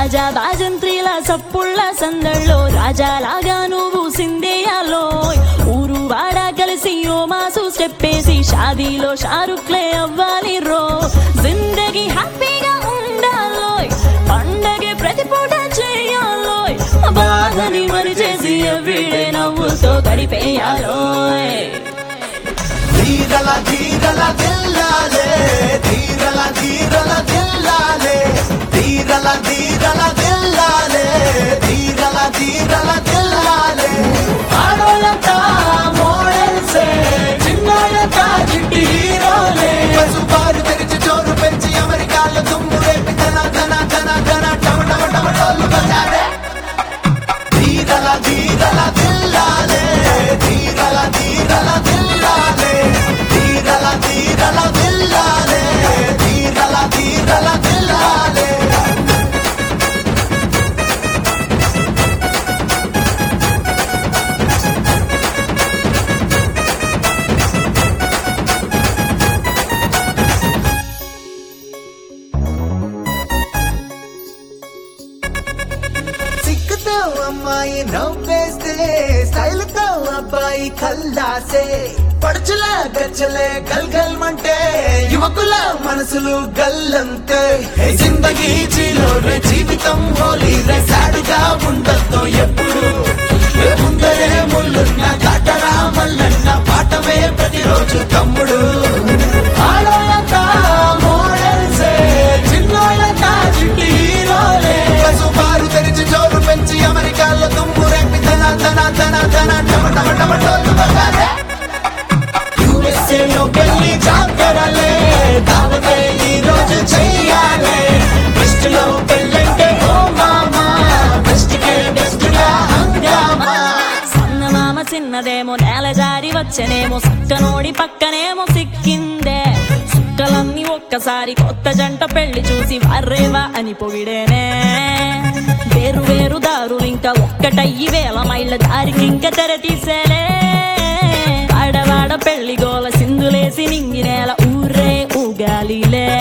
బాజా బాజంత్రీల సప్పుళ్ళ సందళ్ళో రాజాలాగా నువ్వు సిందేయాలో ఊరు వాడ కలిసి ఓ మాసు స్టెప్పేసి షాదీలో షారుఖ్లే అవ్వాలి రో జిందగీ హ్యాపీగా ఉండాలోయ్ పండగే ప్రతి పూట చేయాలోయ్ బాధని మరిచేసి ఎవ్రీడే నవ్వుతో గడిపేయాలోయ్ ధీరల ధీరల దిల్లాలే ధీరల ధీరల దిల్లాలే ధీరల ధీరల దిల్లాలే ధీరల ధీరల దిల్లాలే ఆడోళ్ళంతా మోడల్సే చిన్నోళ్ళంతా చిట్టి హీరోలే పసుపారు తెరిచి చోరు పెంచి అమెరికాలో దుమ్ము రేపి ధన ధన ధన ధన టమ టమ టమ టోళ్ళు బజారే ధీరల ధీరల దిల్లాలే ధీరల ధీరల దిల్లాలే ధీరల ధీరల దిల్లాలే ధీరల ధీరల దిల్లాలే సిక్కుతో అమ్మాయి నవ్వేస్తే స్టైల్ తో అబ్బాయి కల్లాసే పడుచుల గచ్చలే గల్ గల్ మంటే యువకుల మనసులు గల్లంతే జిందగీ చీలోరే జీవితం హోలీ సాడుగా ఉండతో ఎప్పుడు ముందరే ముళ్ళున్న కాటరా మల్లన్న పాటమే ప్రతిరోజు తమ్ముడు ఆడోళ్ళంతా మోడల్సే చిన్నోళ్ళంతా చిట్టి హీరోలే పసుపారు తెరిచి జోరు పెంచి అమెరికాలో దుమ్ము రేపి ధన ధన ధన ధన టమ టమ టమ టోళ్ళు బజారే యూఎస్ఏలో పెళ్లి జాతరలే దావతే ఈ రోజు చెయ్యాలే వెస్ట్ లో పెళ్ళంటే ఓ మామా వెస్ట్ కే బెస్ట్ గా హంగామా సన్నమామ చిన్నదేమో నేల జారి వచ్చనేమో సక్కనోడి పక్కనేమో సిక్కిందే సుక్కలన్నీ ఒక్కసారి కొత్త జంట పెళ్లి చూసి వర్రేవా అని పొగిడేనే వేరు వేరు దారులు ఇంకా ఒక్కటయ్యి వేల మైళ్ళ దారికి ఇంకా తెర తీసేలే ఆడవాడ పెళ్లి గోల సింధులేసి నింగి నేల ఊరే ఊగాలిలే